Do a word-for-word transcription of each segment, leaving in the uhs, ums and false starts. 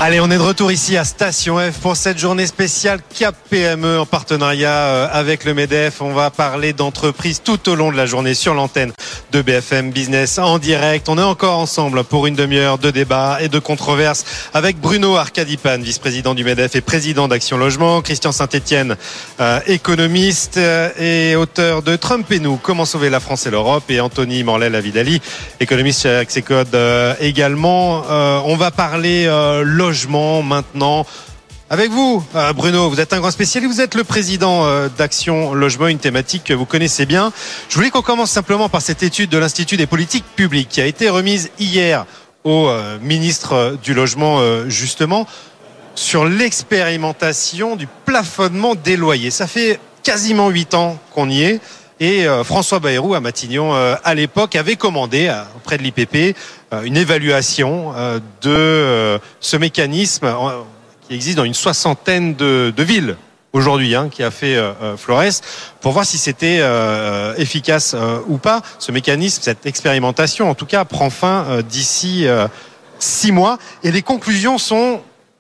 Allez, on est de retour ici à Station F pour cette journée spéciale C A P P M E en partenariat avec le MEDEF. On va parler d'entreprise tout au long de la journée sur l'antenne de B F M Business en direct. On est encore ensemble pour une demi-heure de débat et de controverses avec Bruno Arcadipane, vice-président du MEDEF et président d'Action Logement, Christian Saint-Etienne, euh, économiste et auteur de Trump et nous, comment sauver la France et l'Europe, et Anthony Morlet-Lavidali, économiste chez Axecode euh, également. Euh, on va parler euh, logement maintenant. Avec vous, euh, Bruno, vous êtes un grand spécialiste, vous êtes le président euh, d'Action Logement, une thématique que vous connaissez bien. Je voulais qu'on commence simplement par cette étude de l'Institut des politiques publiques qui a été remise hier au euh, ministre du Logement, euh, justement, sur l'expérimentation du plafonnement des loyers. Ça fait quasiment huit ans qu'on y est. Et euh, François Bayrou à Matignon, euh, à l'époque, avait commandé euh, auprès de l'I P P euh, une évaluation euh, de euh, ce mécanisme euh, qui existe dans une soixantaine de, de villes aujourd'hui, hein, qui a fait euh, Flores, pour voir si c'était euh, efficace euh, ou pas. Ce mécanisme, cette expérimentation, en tout cas, prend fin euh, d'ici euh, six mois. Et les conclusions sont...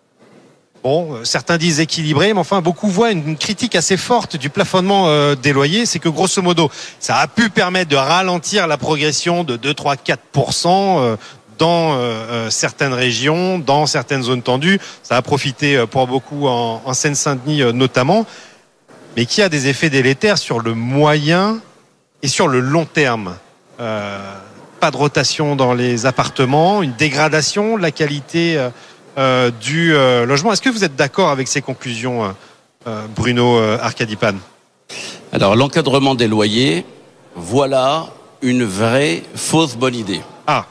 Bon, certains disent équilibré, mais enfin, beaucoup voient une critique assez forte du plafonnement euh, des loyers. C'est que, grosso modo, ça a pu permettre de ralentir la progression de deux, trois, quatre pour cent euh, dans euh, certaines régions, dans certaines zones tendues. Ça a profité euh, pour beaucoup en, en Seine-Saint-Denis euh, notamment, mais qui a des effets délétères sur le moyen et sur le long terme. Euh, pas de rotation dans les appartements, une dégradation de la qualité euh, Euh, du euh, logement. Est-ce que vous êtes d'accord avec ces conclusions, euh, Bruno euh, Arcadipane ? Alors, l'encadrement des loyers, voilà une vraie fausse bonne idée. Ah,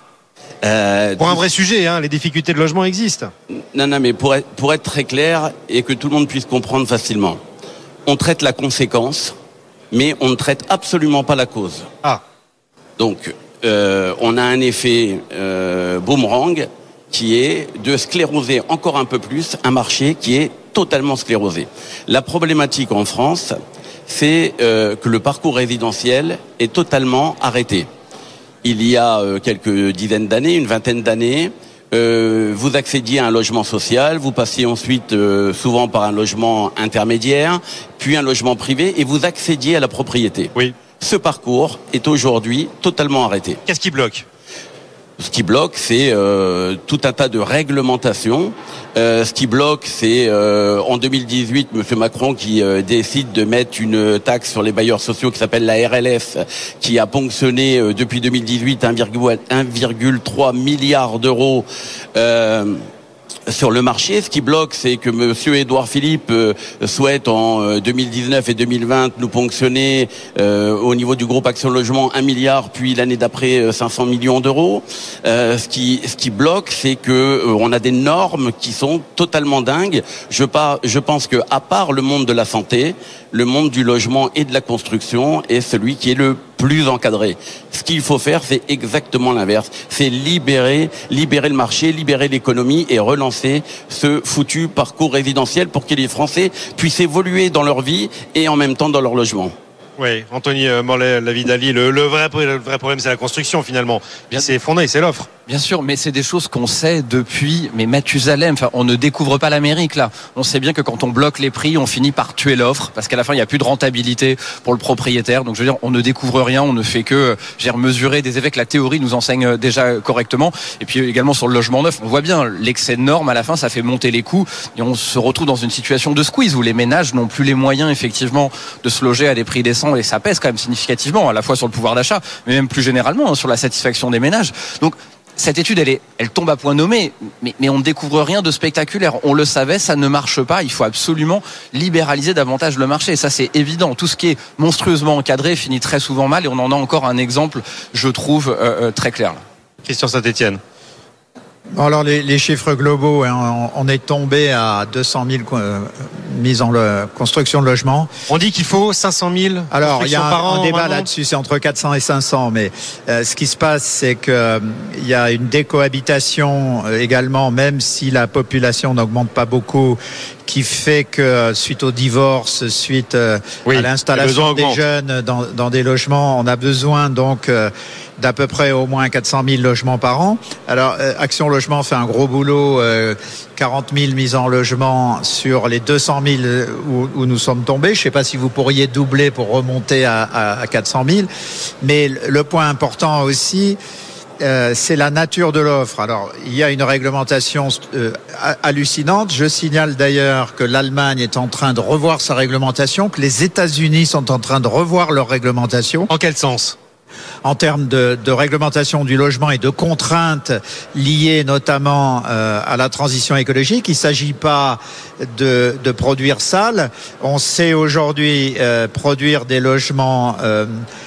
euh, pour un vrai sujet, hein, les difficultés de logement existent. Non, non, mais pour être, pour être très clair et que tout le monde puisse comprendre facilement, on traite la conséquence, mais on ne traite absolument pas la cause. Ah. Donc, euh, on a un effet euh, boomerang, qui est de scléroser encore un peu plus un marché qui est totalement sclérosé. La problématique en France, c'est euh, que le parcours résidentiel est totalement arrêté. Il y a euh, quelques dizaines d'années, une vingtaine d'années, euh, vous accédiez à un logement social, vous passiez ensuite euh, souvent par un logement intermédiaire, puis un logement privé, et vous accédiez à la propriété. Oui. Ce parcours est aujourd'hui totalement arrêté. Qu'est-ce qui bloque ? Ce qui bloque, c'est euh, tout un tas de réglementations. Euh, ce qui bloque, c'est euh, en deux mille dix-huit, M. Macron qui euh, décide de mettre une taxe sur les bailleurs sociaux qui s'appelle la R L F, qui a ponctionné euh, depuis deux mille dix-huit un virgule trois milliard d'euros euh, sur le marché. Ce qui bloque, c'est que M. Édouard Philippe euh, souhaite en euh, deux mille dix-neuf et deux mille vingt nous ponctionner euh, au niveau du groupe Action Logement un milliard, puis l'année d'après euh, cinq cents millions d'euros. Euh, ce qui ce qui bloque, c'est que euh, on a des normes qui sont totalement dingues. Je pas je pense que à part le monde de la santé, le monde du logement et de la construction est celui qui est le plus encadré. Ce qu'il faut faire, c'est exactement l'inverse. C'est libérer, libérer le marché, libérer l'économie et relancer ce foutu parcours résidentiel pour que les Français puissent évoluer dans leur vie et en même temps dans leur logement. Oui, Anthony Morlet-Lavidali, le, le, vrai, le vrai problème, c'est la construction finalement. Bien, c'est effondré, c'est l'offre. Bien sûr, mais c'est des choses qu'on sait depuis, mais Mathusalem, enfin, on ne découvre pas l'Amérique là. On sait bien que quand on bloque les prix, on finit par tuer l'offre, parce qu'à la fin, il n'y a plus de rentabilité pour le propriétaire. Donc je veux dire, on ne découvre rien, on ne fait que je veux dire, mesurer des effets que la théorie nous enseigne déjà correctement. Et puis également sur le logement neuf, on voit bien l'excès de normes, à la fin, ça fait monter les coûts, et on se retrouve dans une situation de squeeze où les ménages n'ont plus les moyens effectivement de se loger à des prix décents, et ça pèse quand même significativement, à la fois sur le pouvoir d'achat, mais même plus généralement hein, sur la satisfaction des ménages. Donc cette étude, elle, est, elle tombe à point nommé, mais, mais on ne découvre rien de spectaculaire. On le savait, ça ne marche pas. Il faut absolument libéraliser davantage le marché. Et ça, c'est évident. Tout ce qui est monstrueusement encadré finit très souvent mal, et on en a encore un exemple, je trouve, euh, euh, très clair. Christian Saint-Etienne. Alors les, les chiffres globaux, hein, on, on est tombé à deux cent mille euh, mises en le, construction de logements. On dit qu'il faut cinq cent mille. Alors il y a un, un débat là-dessus, c'est entre quatre cents et cinq cents, mais euh, ce qui se passe, c'est que euh, il y a une décohabitation euh, également, même si la population n'augmente pas beaucoup, qui fait que suite au divorce, suite euh, oui, à l'installation des jeunes dans, dans des logements, on a besoin donc euh, d'à peu près au moins quatre cent mille logements par an. Alors, euh, Action Logement fait un gros boulot, euh, quarante mille mises en logement sur les deux cent mille où, où nous sommes tombés. Je ne sais pas si vous pourriez doubler pour remonter à, à, à quatre cent mille. Mais le point important aussi, euh, c'est la nature de l'offre. Alors, il y a une réglementation euh, hallucinante. Je signale d'ailleurs que l'Allemagne est en train de revoir sa réglementation, que les États-Unis sont en train de revoir leur réglementation. En quel sens ? En termes de, de réglementation du logement et de contraintes liées notamment euh, à la transition écologique. Il ne s'agit pas de, de produire sale. On sait aujourd'hui euh, produire des logements euh,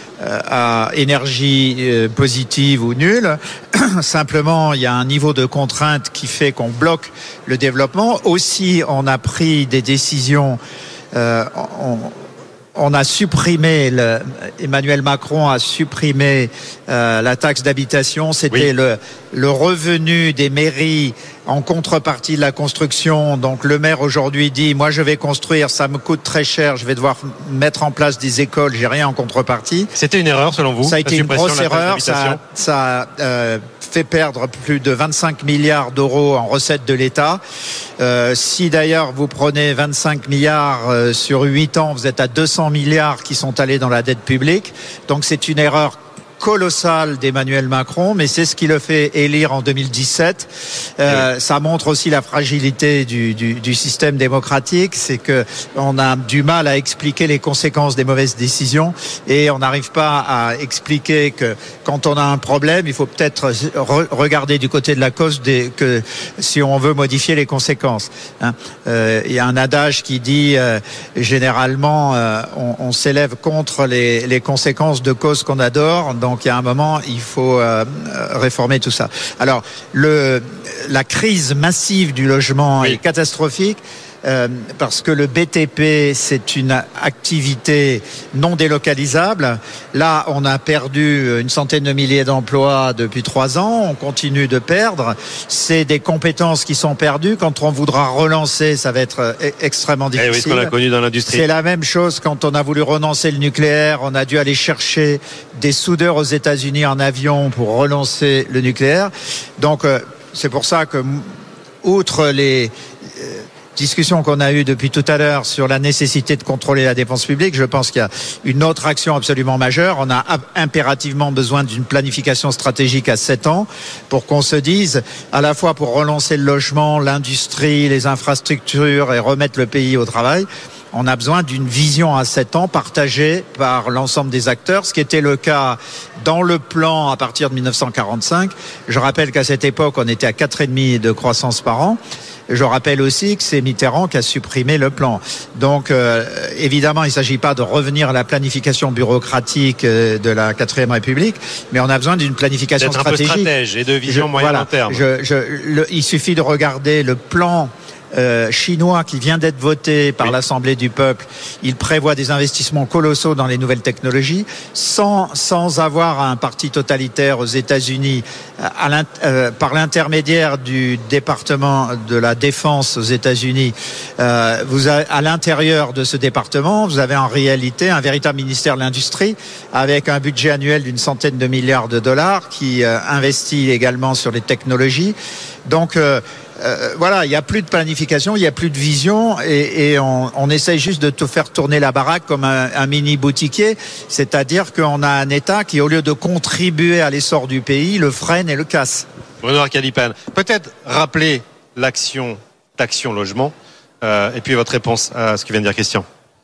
à énergie euh, positive ou nulle. Simplement, il y a un niveau de contrainte qui fait qu'on bloque le développement. Aussi, on a pris des décisions... Euh, on, On a supprimé, le, Emmanuel Macron a supprimé euh, la taxe d'habitation. C'était oui. le, le revenu des mairies en contrepartie de la construction. Donc le maire aujourd'hui dit, moi je vais construire, ça me coûte très cher, je vais devoir mettre en place des écoles, j'ai rien en contrepartie. C'était une erreur selon vous ? Ça a été une grosse erreur, ça, ça a euh, fait perdre plus de vingt-cinq milliards d'euros en recettes de l'État. Euh, si d'ailleurs vous prenez vingt-cinq milliards euh, sur huit ans, vous êtes à deux cents milliards qui sont allés dans la dette publique. Donc c'est une erreur colossal d'Emmanuel Macron, mais c'est ce qui le fait élire en deux mille dix-sept. Euh, oui. Ça montre aussi la fragilité du, du, du système démocratique, c'est que on a du mal à expliquer les conséquences des mauvaises décisions et on n'arrive pas à expliquer que quand on a un problème, il faut peut-être re- regarder du côté de la cause des, que si on veut modifier les conséquences. Hein. Euh, il y a un adage qui dit euh, généralement euh, on, on s'élève contre les, les conséquences de causes qu'on adore. Donc il y a un moment, il faut euh, réformer tout ça. Alors, le, la crise massive du logement oui. est catastrophique. Euh, parce que le B T P, c'est une activité non délocalisable. Là, on a perdu une centaine de milliers d'emplois depuis trois ans. On continue de perdre. C'est des compétences qui sont perdues. Quand on voudra relancer, ça va être extrêmement difficile. Eh oui, ce qu'on a connu dans l'industrie. C'est la même chose quand on a voulu relancer le nucléaire. On a dû aller chercher des soudeurs aux États-Unis en avion pour relancer le nucléaire. Donc, euh, c'est pour ça que, outre les... Euh, discussion qu'on a eue depuis tout à l'heure sur la nécessité de contrôler la dépense publique, je pense qu'il y a une autre action absolument majeure. On a impérativement besoin d'une planification stratégique à sept ans pour qu'on se dise, à la fois pour relancer le logement, l'industrie, les infrastructures et remettre le pays au travail, on a besoin d'une vision à sept ans partagée par l'ensemble des acteurs, ce qui était le cas dans le plan à partir de mille neuf cent quarante-cinq. Je rappelle qu'à cette époque, on était à quatre virgule cinq de croissance par an. Je rappelle aussi que c'est Mitterrand qui a supprimé le plan. Donc, euh, évidemment, il ne s'agit pas de revenir à la planification bureaucratique euh, de la quatrième République, mais on a besoin d'une planification D'être stratégique. Un peu stratège et de vision moyen voilà, long terme. Je, je, le, il suffit de regarder le plan Euh, chinois qui vient d'être voté par oui. l'Assemblée du peuple. Il prévoit des investissements colossaux dans les nouvelles technologies sans, sans avoir un parti totalitaire aux États-Unis à l'int- euh, par l'intermédiaire du département de la défense aux États-Unis. Euh, vous avez, à l'intérieur de ce département, vous avez en réalité un véritable ministère de l'Industrie avec un budget annuel d'une centaine de milliards de dollars qui euh, investit également sur les technologies. Donc euh, Euh, voilà, il n'y a plus de planification, il n'y a plus de vision et, et on, on essaye juste de tout faire tourner la baraque comme un, un mini boutiquier, c'est-à-dire qu'on a un État qui, au lieu de contribuer à l'essor du pays, le freine et le casse. Bruno Arcalipane, peut-être rappeler l'action d'Action Logement euh, et puis votre réponse à ce que vient de dire Christian.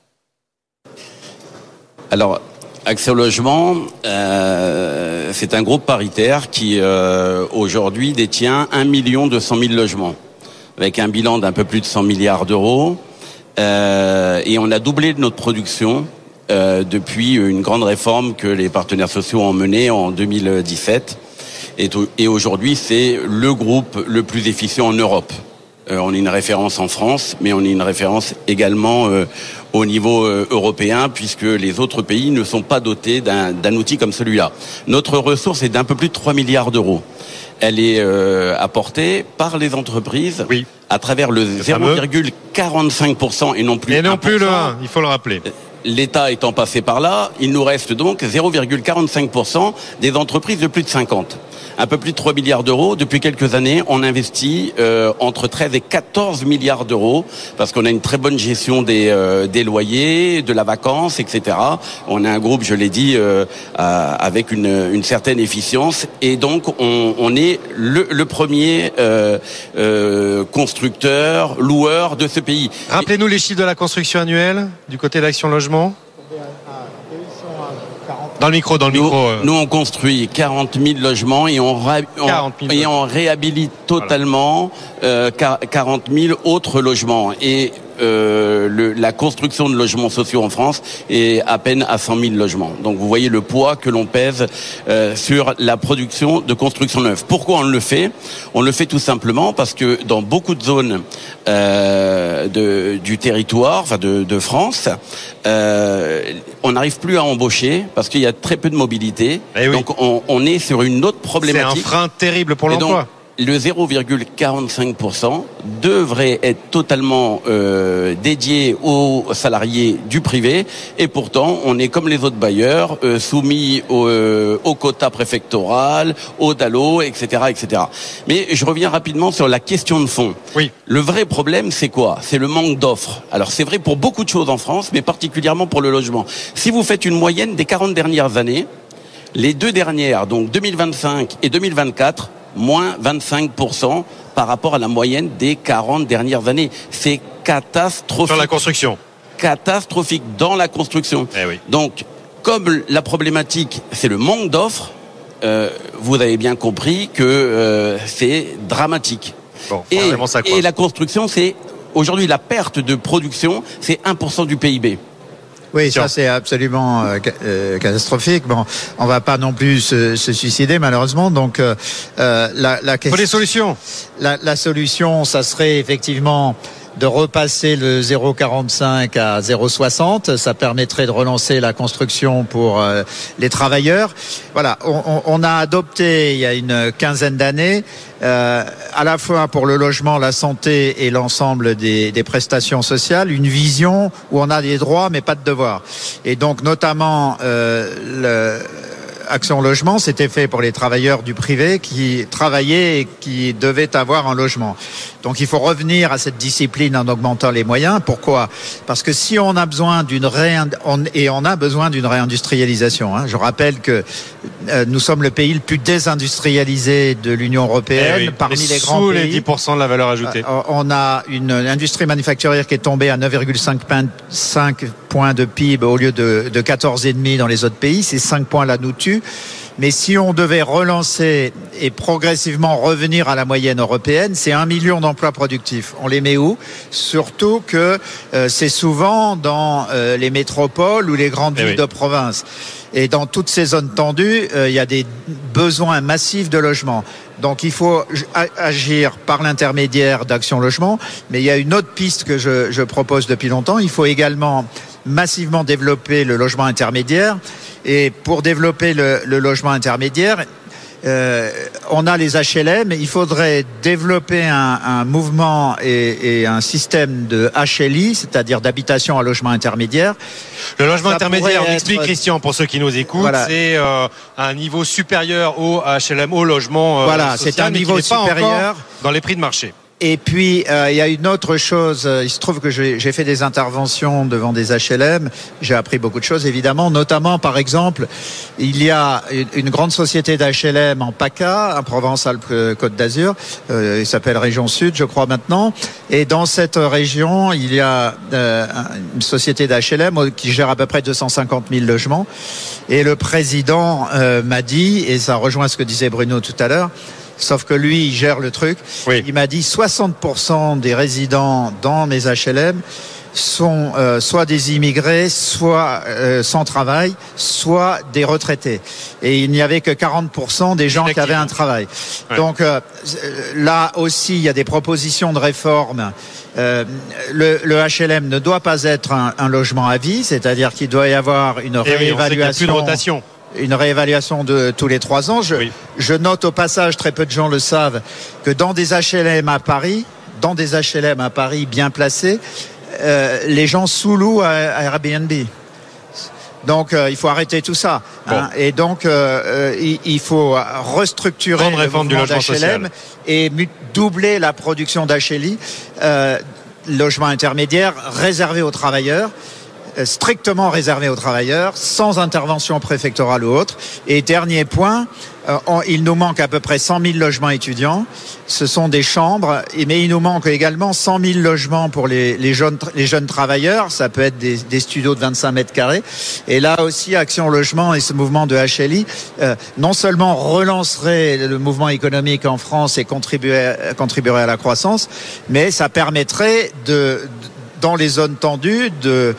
Alors, Action Logement, euh, c'est un groupe paritaire qui euh, aujourd'hui détient un million deux cent mille logements, avec un bilan d'un peu plus de cent milliards d'euros. Euh, et on a doublé notre production euh, depuis une grande réforme que les partenaires sociaux ont menée en deux mille dix-sept. Et, et aujourd'hui, c'est le groupe le plus efficient en Europe. Euh, on est une référence en France, mais on est une référence également euh, au niveau euh, européen, puisque les autres pays ne sont pas dotés d'un, d'un outil comme celui-là. Notre ressource est d'un peu plus de trois milliards d'euros. Elle est euh, apportée par les entreprises oui. à travers le, le zéro virgule quarante-cinq pour cent et non plus et non un pour cent. plus le un, il faut le rappeler. l'État étant passé par là, il nous reste donc zéro virgule quarante-cinq pour cent des entreprises de plus de cinquante. Un peu plus de trois milliards d'euros. Depuis quelques années, on investit euh, entre treize et quatorze milliards d'euros parce qu'on a une très bonne gestion des, euh, des loyers, de la vacance, et cetera. On a un groupe, je l'ai dit, euh, euh, avec une, une certaine efficience et donc on, on est le, le premier euh, euh, constructeur, loueur de ce pays. Rappelez-nous les chiffres de la construction annuelle du côté d'Action Logement. Dans le micro, dans le nous, micro. Euh... Nous, on construit quarante mille logements et on, ré, on, et on réhabilite totalement voilà. euh, quarante mille autres logements. Et euh, le, la construction de logements sociaux en France est à peine à cent mille logements. Donc, vous voyez le poids que l'on pèse euh, sur la production de construction neuve. Pourquoi on le fait ? On le fait tout simplement parce que dans beaucoup de zones euh, de, du territoire, enfin de, de France, euh, on n'arrive plus à embaucher parce qu'il y a très peu de mobilité. Eh oui. Donc on, on est sur une autre problématique. C'est un frein terrible pour l'emploi. Donc, le zéro virgule quarante-cinq pour cent devrait être totalement euh, dédié aux salariés du privé et pourtant on est comme les autres bailleurs euh, soumis au, euh, au quota préfectoral, au D A L O, et cetera, et cetera. Mais je reviens rapidement sur la question de fond. Oui. Le vrai problème, c'est quoi ? C'est le manque d'offres. Alors c'est vrai pour beaucoup de choses en France, mais particulièrement pour le logement. Si vous faites une moyenne des quarante dernières années, les deux dernières, donc deux mille vingt-cinq et deux mille vingt-quatre, moins vingt-cinq pour cent par rapport à la moyenne des quarante dernières années. C'est catastrophique. Sur la construction. Catastrophique dans la construction. Eh oui. Donc, comme la problématique, c'est le manque d'offres, euh, vous avez bien compris que euh, c'est dramatique. Bon, et, ça et la construction, c'est aujourd'hui la perte de production, c'est un pour cent du P I B. Oui, ça c'est absolument euh, euh, catastrophique. Bon, on va pas non plus se, se suicider malheureusement. Donc euh, la, la question. Pour les solutions. La, la solution, ça serait effectivement de repasser le zéro virgule quarante-cinq à zéro virgule soixante. Ça permettrait de relancer la construction pour euh, les travailleurs. Voilà, on, on a adopté il y a une quinzaine d'années, euh, à la fois pour le logement, la santé et l'ensemble des, des prestations sociales, une vision où on a des droits mais pas de devoirs. Et donc notamment euh, le Action Logement, c'était fait pour les travailleurs du privé qui travaillaient et qui devaient avoir un logement. Donc il faut revenir à cette discipline en augmentant les moyens. Pourquoi ? Parce que si on a besoin d'une réind... on... et on a besoin d'une réindustrialisation. Hein. Je rappelle que euh, nous sommes le pays le plus désindustrialisé de l'Union européenne, eh oui, parmi les sous grands pays. les dix pour cent de la valeur ajoutée. Euh, on a une industrie manufacturière qui est tombée à neuf virgule cinq points de P I B au lieu de, de quatorze virgule cinq dans les autres pays. Ces cinq points là nous tuent. Mais si on devait relancer et progressivement revenir à la moyenne européenne, c'est un million d'emplois productifs. On les met où ? Surtout que euh, c'est souvent dans euh, les métropoles ou les grandes eh villes oui. de province. Et dans toutes ces zones tendues, euh, il y a des besoins massifs de logement. Donc il faut agir par l'intermédiaire d'Action Logement. Mais il y a une autre piste que je, je propose depuis longtemps. Il faut également massivement développer le logement intermédiaire. Et pour développer le, le logement intermédiaire, euh, on a les H L M. Il faudrait développer un, un mouvement et, et un système de H L I, c'est-à-dire d'habitation à logement intermédiaire. Le logement Ça intermédiaire, on être... explique, Christian, pour ceux qui nous écoutent, voilà. c'est euh, un niveau supérieur au H L M, au logement euh, voilà, social, c'est un niveau supérieur dans les prix de marché. Et puis, euh, il y a une autre chose. Il se trouve que j'ai, j'ai fait des interventions devant des H L M. J'ai appris beaucoup de choses, évidemment. Notamment, par exemple, il y a une, une grande société d'H L M en PACA, en Provence-Alpes-Côte d'Azur. Euh, il s'appelle Région Sud, je crois, maintenant. Et dans cette région, il y a euh, une société d'H L M qui gère à peu près deux cent cinquante mille logements. Et le président euh, m'a dit, et ça rejoint ce que disait Bruno tout à l'heure, sauf que lui, il gère le truc. Oui. Il m'a dit soixante pour cent des résidents dans mes H L M sont euh, soit des immigrés, soit euh, sans travail, soit des retraités. Et il n'y avait que quarante pour cent des gens qui avaient un travail. Ouais. Donc euh, là aussi, il y a des propositions de réforme. Euh, le, le H L M ne doit pas être un, un logement à vie, c'est-à-dire qu'il doit y avoir une Et réévaluation. oui, on sait qu'il y a plus de rotation. Une réévaluation de tous les trois ans. Je, oui. je note au passage, très peu de gens le savent, que dans des H L M à Paris, dans des H L M à Paris bien placés, euh, les gens sous-louent à, à Airbnb. Donc euh, il faut arrêter tout ça. Bon. Hein, et donc euh, il, il faut restructurer Grande le réforme du mouvement logement d'H L M social. et mu- doubler la production d'H L I, euh, logement intermédiaire réservé aux travailleurs, euh, strictement réservé aux travailleurs, sans intervention préfectorale ou autre. Et dernier point, euh, on, il nous manque à peu près cent mille logements étudiants. Ce sont des chambres, et, mais il nous manque également cent mille logements pour les, les, jeunes, les jeunes travailleurs. Ça peut être des, des studios de vingt-cinq mètres carrés. Et là aussi, Action Logement et ce mouvement de H L I, euh, non seulement relancerait le mouvement économique en France et contribuerait, contribuerait à la croissance, mais ça permettrait de, dans les zones tendues, de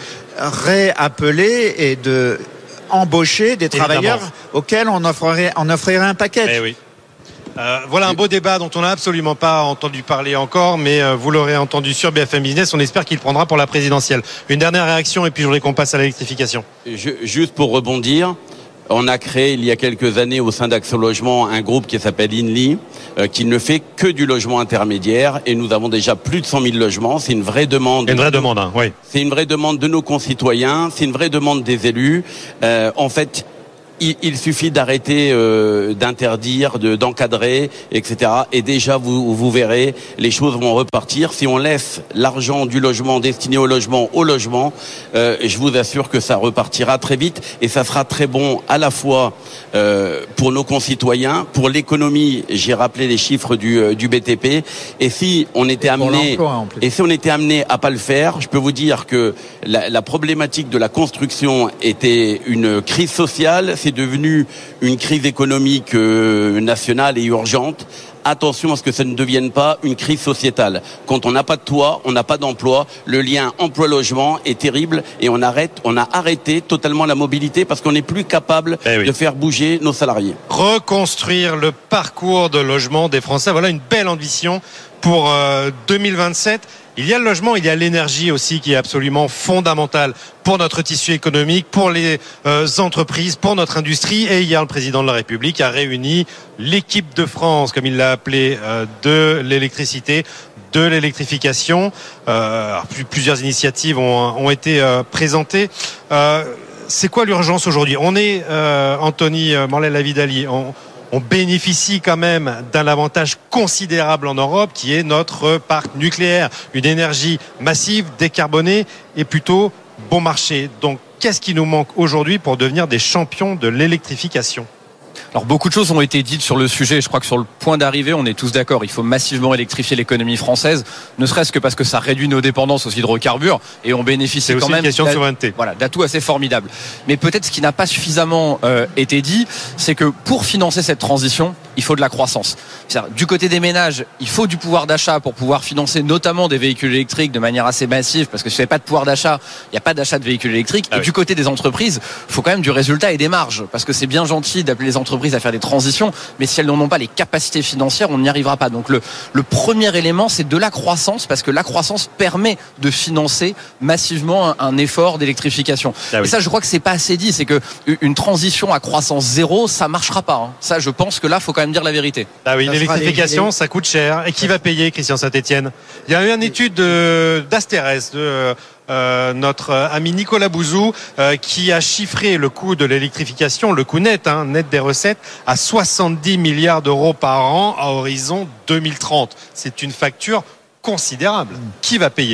réappeler et de embaucher des travailleurs Évidemment. auxquels on offrirait, on offrirait un paquet. Eh oui. Euh, voilà un beau débat dont on n'a absolument pas entendu parler encore, mais euh, vous l'aurez entendu sur B F M Business. On espère qu'il prendra pour la présidentielle. Une dernière réaction et puis je voudrais qu'on passe à l'électrification. Je, juste pour rebondir, on a créé il y a quelques années au sein d'Action Logement un groupe qui s'appelle INLI, euh, qui ne fait que du logement intermédiaire, et nous avons déjà plus de cent mille logements. C'est une vraie demande. Une vraie demande, hein, oui. C'est une vraie demande de nos concitoyens, c'est une vraie demande des élus. Euh, en fait, il, il suffit d'arrêter euh, d'interdire, de, d'encadrer, et cetera. Et déjà, vous, vous verrez, les choses vont repartir. Si on laisse l'argent du logement destiné au logement au logement, euh, je vous assure que ça repartira très vite et ça sera très bon à la fois euh, pour nos concitoyens, pour l'économie. J'ai rappelé les chiffres du, euh, du B T P. Et si on était Et pour amené, l'emploi, en plus. et si on était amené à pas le faire, je peux vous dire que la, la problématique de la construction était une crise sociale. C'est devenu une crise économique euh, nationale et urgente. Attention à ce que ça ne devienne pas une crise sociétale. Quand on n'a pas de toit, on n'a pas d'emploi. Le lien emploi-logement est terrible et on arrête, on a arrêté totalement la mobilité parce qu'on n'est plus capable Eh oui. de faire bouger nos salariés. Reconstruire le parcours de logement des Français. Voilà une belle ambition pour euh, deux mille vingt-sept. Il y a le logement, il y a l'énergie aussi qui est absolument fondamentale pour notre tissu économique, pour les euh, entreprises, pour notre industrie. Et hier, le président de la République a réuni l'équipe de France, comme il l'a appelé, euh, de l'électricité, de l'électrification. Euh, alors, plusieurs initiatives ont, ont été euh, présentées. Euh, c'est quoi l'urgence aujourd'hui ? On est, euh, Anthony Morlet-Lavidali, on On bénéficie quand même d'un avantage considérable en Europe qui est notre parc nucléaire. Une énergie massive, décarbonée et plutôt bon marché. Donc qu'est-ce qui nous manque aujourd'hui pour devenir des champions de l'électrification ? Alors beaucoup de choses ont été dites sur le sujet. Je crois que sur le point d'arrivée, on est tous d'accord. Il faut massivement électrifier l'économie française, ne serait-ce que parce que ça réduit nos dépendances aux hydrocarbures et on bénéficie C'est quand aussi même une question de souveraineté. Voilà, d'atouts assez formidables. Mais peut-être ce qui n'a pas suffisamment euh, été dit, c'est que pour financer cette transition, il faut de la croissance. C'est-à-dire, du côté des ménages, il faut du pouvoir d'achat pour pouvoir financer notamment des véhicules électriques de manière assez massive, parce que si il n'y a pas de pouvoir d'achat, il n'y a pas d'achat de véhicules électriques. Ah et oui. du côté des entreprises, il faut quand même du résultat et des marges, parce que c'est bien gentil d'appeler les entreprises à faire des transitions, mais si elles n'en ont pas les capacités financières, on n'y arrivera pas. Donc le, le premier élément, c'est de la croissance, parce que la croissance permet de financer massivement un, un effort d'électrification. Ah oui. Et ça, je crois que c'est pas assez dit. C'est que une transition à croissance zéro, ça marchera pas. Hein. Ça, je pense que là, faut quand même dire la vérité. Ah oui, Ça l'électrification, sera les- ça coûte cher. Et qui va payer, Christian Saint-Etienne ? Il y a eu une étude de- d'Asterès, de euh, notre ami Nicolas Bouzou, euh, qui a chiffré le coût de l'électrification, le coût net, hein, net des recettes, à soixante-dix milliards d'euros par an à horizon deux mille trente. C'est une facture considérable. Qui va payer ?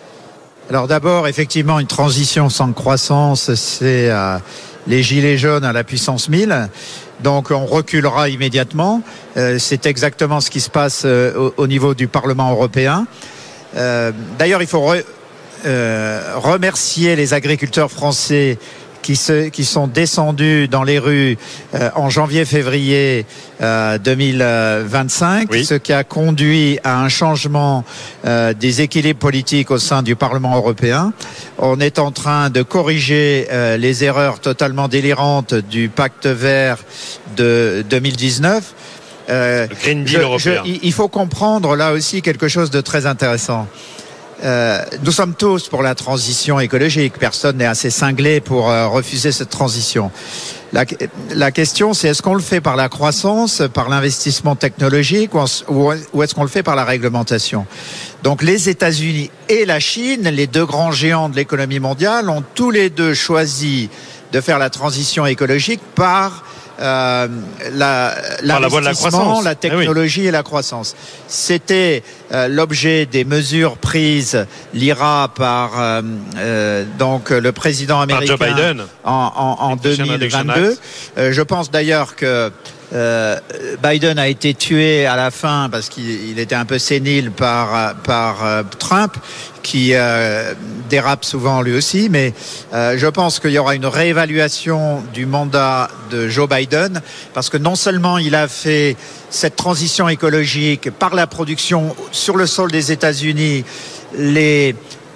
Alors d'abord, effectivement, une transition sans croissance, c'est euh, les gilets jaunes à la puissance mille. Donc on reculera immédiatement. Euh, c'est exactement ce qui se passe euh, au, au niveau du Parlement européen. Euh, d'ailleurs, il faut re- euh, remercier les agriculteurs français qui, se, qui sont descendus dans les rues euh, en janvier-février euh, deux mille vingt-cinq, Oui. ce qui a conduit à un changement euh, des équilibres politiques au sein du Parlement européen. On est en train de corriger euh, les erreurs totalement délirantes du pacte vert de deux mille dix-neuf. Euh, Le Green Deal je- européen. je- il faut comprendre là aussi quelque chose de très intéressant. Euh, nous sommes tous pour la transition écologique. Personne n'est assez cinglé pour euh, refuser cette transition. La, la question, c'est est-ce qu'on le fait par la croissance, par l'investissement technologique, ou, en- ou ou est-ce qu'on le fait par la réglementation ? Donc les États-Unis et la Chine, les deux grands géants de l'économie mondiale, ont tous les deux choisi de faire la transition écologique par Euh, la, l'investissement, la, la technologie eh oui. et la croissance. C'était euh, l'objet des mesures prises, l'I R A par euh, euh, donc le président américain Joe Biden. en, en, en deux mille vingt-deux. Euh, je pense d'ailleurs que Euh, Biden a été tué à la fin parce qu'il était un peu sénile par par euh, Trump, qui euh, dérape souvent lui aussi, mais euh, je pense qu'il y aura une réévaluation du mandat de Joe Biden, parce que non seulement il a fait cette transition écologique par la production sur le sol des États-Unis, les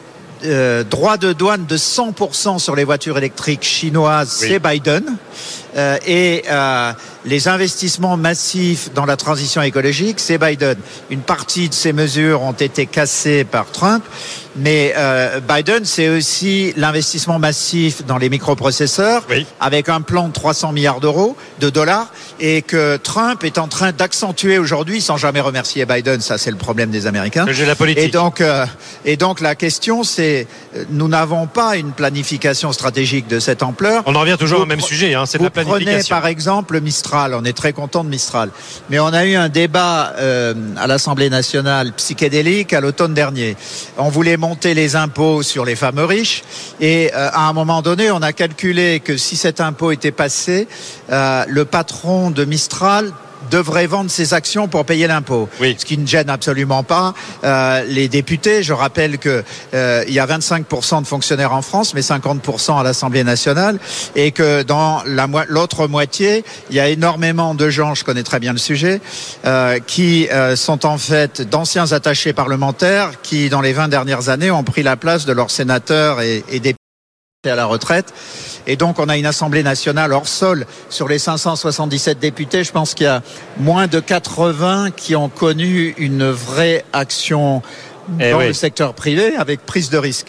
euh, droits de douane de cent pour cent sur les voitures électriques chinoises, oui. c'est Biden. Euh, et euh, les investissements massifs dans la transition écologique, c'est Biden. Une partie de ces mesures ont été cassées par Trump, mais euh, Biden, c'est aussi l'investissement massif dans les microprocesseurs, oui. avec un plan de trois cents milliards d'euros, de dollars, et que Trump est en train d'accentuer aujourd'hui, sans jamais remercier Biden. Ça, c'est le problème des Américains. J'ai la politique. Et donc, euh, et donc la question, c'est, nous n'avons pas une planification stratégique de cette ampleur. On en revient toujours vous, au même sujet, hein, c'est de la planification. Prenez par exemple Mistral, on est très content de Mistral, mais on a eu un débat euh, à l'Assemblée nationale psychédélique à l'automne dernier. On voulait monter les impôts sur les fameux riches, et euh, à un moment donné, on a calculé que si cet impôt était passé, euh, le patron de Mistral devrait vendre ses actions pour payer l'impôt. Oui. Ce qui ne gêne absolument pas euh, les députés. Je rappelle que euh, il y a vingt-cinq pour cent de fonctionnaires en France, mais cinquante pour cent à l'Assemblée nationale, et que dans la mo- l'autre moitié, il y a énormément de gens, je connais très bien le sujet, euh, qui euh, sont en fait d'anciens attachés parlementaires qui, dans les vingt dernières années, ont pris la place de leurs sénateurs et, et députés à la retraite. Et donc, on a une Assemblée nationale hors sol. Sur les cinq cent soixante-dix-sept députés, je pense qu'il y a moins de quatre-vingts qui ont connu une vraie action eh dans oui. le secteur privé avec prise de risque.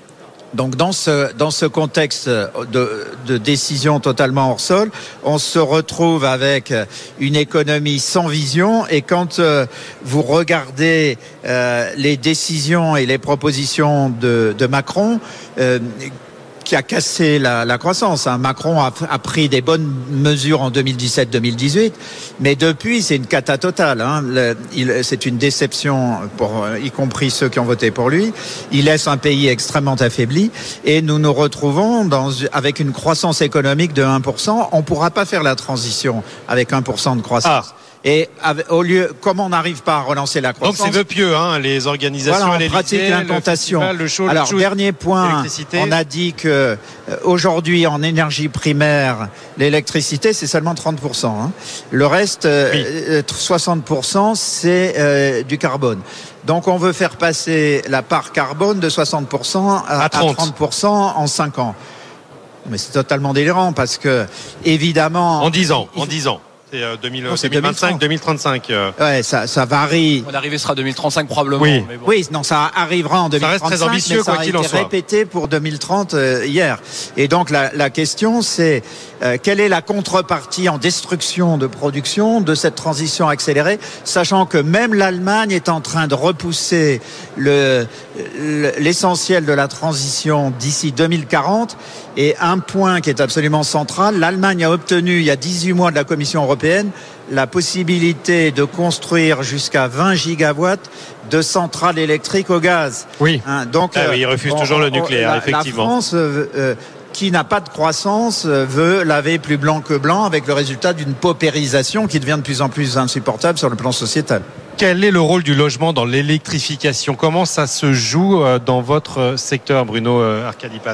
Donc, dans ce, dans ce contexte de, de décision totalement hors sol, on se retrouve avec une économie sans vision. Et quand euh, vous regardez euh, les décisions et les propositions de, de Macron, euh, qui a cassé la, la croissance. Hein. Macron a, a pris des bonnes mesures en deux mille dix-sept deux mille dix-huit, mais depuis, c'est une cata totale. Hein. Le, il, c'est une déception, pour, y compris ceux qui ont voté pour lui. Il laisse un pays extrêmement affaibli, et nous nous retrouvons dans, avec une croissance économique de un pour cent. On ne pourra pas faire la transition avec un pour cent de croissance. Ah. Et avec, au lieu, comment on n'arrive pas à relancer la croissance? Donc c'est vœu pieux, hein, les organisations. Voilà, on pratique l'incantation. Le, le show, Alors le show, dernier point, on a dit que euh, aujourd'hui en énergie primaire, l'électricité c'est seulement trente pour cent. Hein. Le reste, euh, oui. soixante pour cent, c'est euh, du carbone. Donc on veut faire passer la part carbone de soixante pour cent à, à trente pour cent en cinq ans. Mais c'est totalement délirant, parce que évidemment. En dix ans, en dix ans. C'est euh, deux mille, non, c'est deux mille vingt-cinq, deux mille trente-cinq. Euh. Ouais, ça, ça varie. L'arrivée sera deux mille trente-cinq probablement. Oui, mais bon. oui, non, ça arrivera en deux mille trente-cinq. Ça reste très ambitieux, mais ça quoi qu'il en soit. Ça a été répété pour deux mille trente euh, hier. Et donc la, la question, c'est euh, quelle est la contrepartie en destruction de production de cette transition accélérée, sachant que même l'Allemagne est en train de repousser le, le l'essentiel de la transition d'ici deux mille quarante. Et un point qui est absolument central, l'Allemagne a obtenu il y a dix-huit mois de la Commission européenne la possibilité de construire jusqu'à vingt gigawatts de centrales électriques au gaz. Oui. Hein, donc, ah, euh, oui, ils refusent on, toujours on, le nucléaire, la, effectivement. La France, euh, euh, qui n'a pas de croissance, euh, veut laver plus blanc que blanc, avec le résultat d'une paupérisation qui devient de plus en plus insupportable sur le plan sociétal. Quel est le rôle du logement dans l'électrification? Comment ça se joue dans votre secteur, Bruno Arcadipane?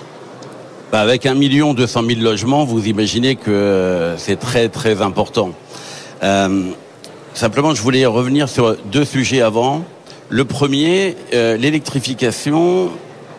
Bah avec un million deux cent mille logements, vous imaginez que c'est très très important. Euh, simplement, je voulais revenir sur deux sujets avant. Le premier, euh, l'électrification,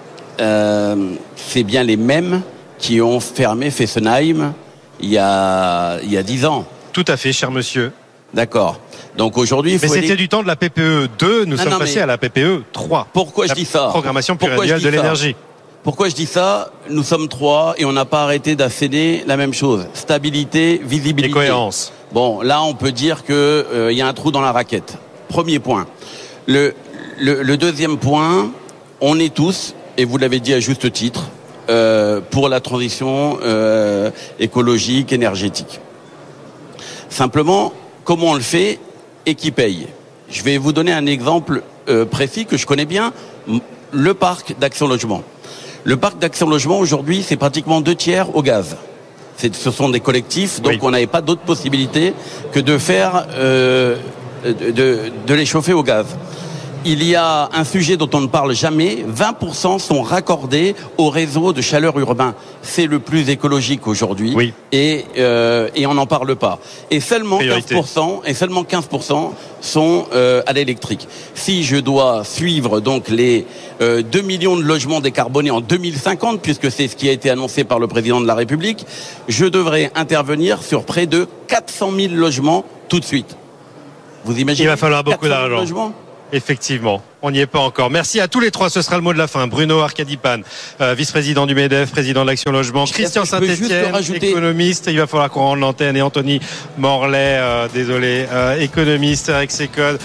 euh, c'est bien les mêmes qui ont fermé Fessenheim il y a il y a dix ans. Tout à fait, cher monsieur. D'accord. Donc aujourd'hui, il faut mais c'était aller... du temps de la P P E deux. Nous non, sommes non, passés mais... à la P P E trois. Pourquoi la je dis ça? Programmation pluriannuelle de l'énergie. Pourquoi je dis ça? Nous sommes trois et on n'a pas arrêté d'asséner la même chose. Stabilité, visibilité. Et cohérence. Bon, là, on peut dire que euh, y a un trou dans la raquette. Premier point. Le, le, le deuxième point, on est tous, et vous l'avez dit à juste titre, euh, pour la transition euh, écologique, énergétique. Simplement, comment on le fait et qui paye? Je vais vous donner un exemple euh, précis que je connais bien, le parc d'Action Logement. Le parc d'Action Logement, aujourd'hui, c'est pratiquement deux tiers au gaz. C'est, ce sont des collectifs, donc oui. On n'avait pas d'autre possibilité que de faire, euh, de, de, de les chauffer au gaz. Il y a un sujet dont on ne parle jamais, vingt pour cent sont raccordés au réseau de chaleur urbain. C'est le plus écologique aujourd'hui, oui. et, euh, et on n'en parle pas. Et seulement Priorité. quinze pour cent, et seulement quinze pour cent sont euh, à l'électrique. Si je dois suivre donc les euh, deux millions de logements décarbonés en deux mille cinquante, puisque c'est ce qui a été annoncé par le président de la République, je devrais intervenir sur près de quatre cent mille logements tout de suite. Vous imaginez? Il va falloir beaucoup d'argent. Effectivement, on n'y est pas encore. Merci à tous les trois, ce sera le mot de la fin. Bruno Arcadipane, euh, vice-président du MEDEF, président de l'Action Logement, Christian Saint-Etienne, économiste, il va falloir qu'on rende l'antenne, et Anthony Morlet, euh, désolé, euh, économiste avec ses codes.